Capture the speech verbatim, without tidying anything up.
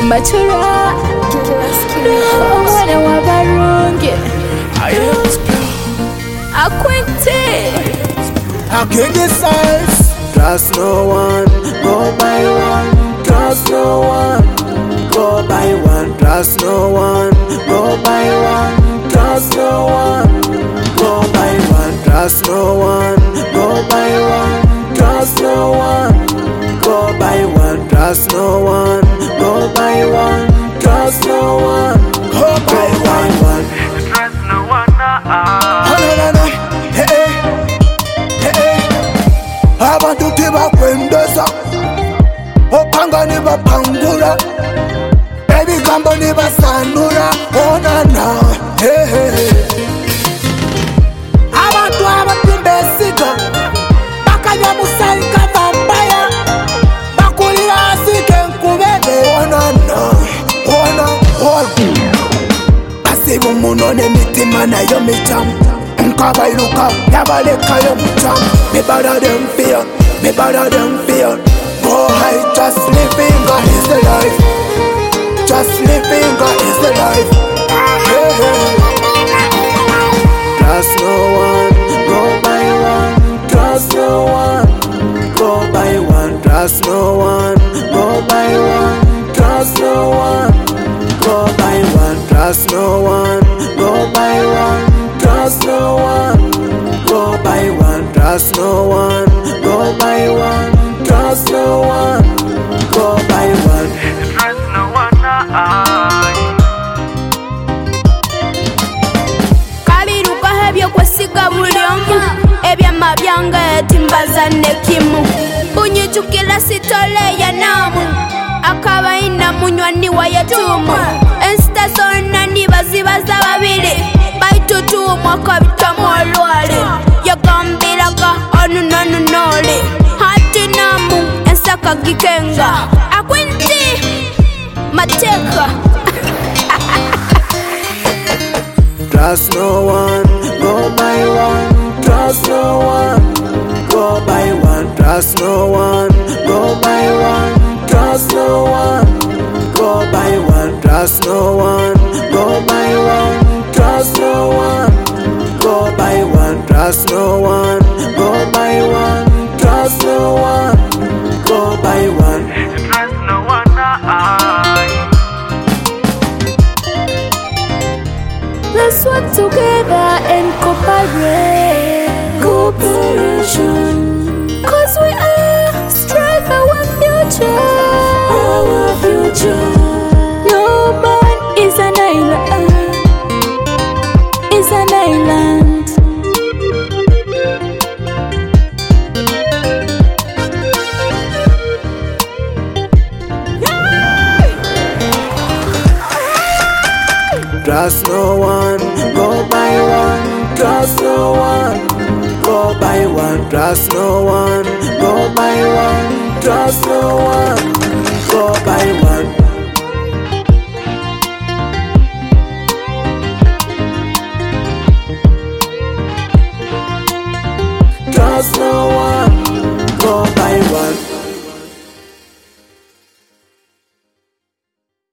Matura Wana wabarungi Akwente I can't decide. Trust no one, go by one. Trust no one, go by one. Trust no one, go by one. Trust no one, go by one. Trust no one, go by one. Trust no one, go by one. Trust no one, go by one. Trust no one, go by one. Trust no one, ah. No, no, no, hey, hey. Abantu tibakwendeza opanga nibapangula ebigambo nibasanula onana hey. Abantu abatimba esiga bakanya musayika vampaya bakulira asike nkubebe onana ona ona basibu muno n'emitima nayo micamu nkabailuka yabalekayo mucamu me better than fear, me better than fear. Go high, just living God is the life. Just living God is the life. Hey, hey. Trust no one, go by one. Trust no one, go by one. Trust no one, go by one. Trust no one, go by one. Trust no one, go by one. Trust no one, go by one. Trust no one, go by one. Trust no one, go by one. Trust no one, ah. Kabiruka hebyo kwesiga buli omu ebyama byange timbaza nekimu unyichukila sitole ya namu akabaina munywani wa yetumu ensita zonna nibazibaza babiri baitutumu akabitamu olwale yagambiraga onunonunole hati namu ensaka gikenga akwinti mateka Trust no one, go by one. Trust no one, go by one. Trust no one, go by one. Trust no one, go by one. Trust no one, go by one. Trust no one, go by one. Trust no one, go by one. Trust no one, go by one. Trust no one, ah. Let's work together and cooperate. Cooperation. Cause we are strive our future. Our future. No man is an island. Is an island. Trust no one, go by one. Trust no one, go by one. Trust no one, go by one. Trust no one, go by one. Trust no one.